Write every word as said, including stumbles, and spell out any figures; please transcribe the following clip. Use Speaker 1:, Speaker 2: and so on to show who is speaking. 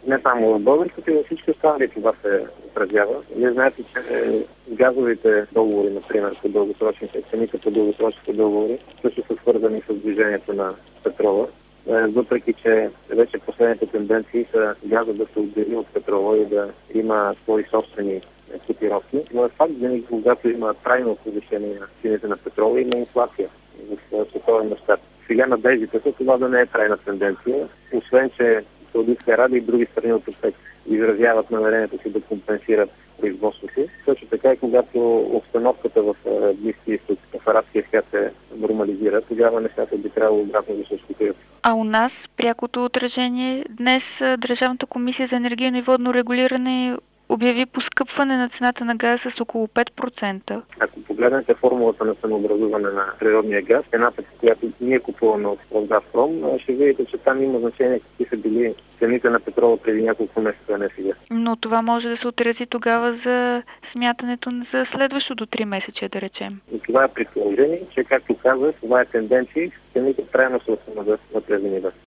Speaker 1: Не само в българското, и във всички останали това се отразява. Вие знаете, че газовите договори, например, по дългосрочните, цените по дългосрочните договори също са свързани с движението на петрола. Въпреки че вече последните тенденции са газа да се отдели от петрола и да има свои собствени котировки. Но е факт, винаги когато има трайно повишение на цените на петрола, има инфлация в световен мащаб. Сега надеждите са това да не е трайна тенденция, освен че Саудитска Арабия и други страни от ОПЕК изразяват намерението си да компенсират производството си. Също така и когато обстановката в Близкия изток, в арабския свят се нормализира, тогава нещата би трябвало обратно да се ускорят.
Speaker 2: А у нас прякото отражение днес Държавната комисия за енергийно и водно регулиране обяви поскъпване на цената на газ с около пет процента.
Speaker 1: Ако погледнете формулата на ценообразуване на природния газ, цената, която ние купуваме от Газпром, ще видите, че там има значение какви са били цените на петрола преди няколко месеца, а не сега.
Speaker 2: Но това може да се отрази тогава за смятането за следващото три месече, да речем.
Speaker 1: И това е предположение, че, както казах, това е тенденция, цените трайно се възстановят на тези нива.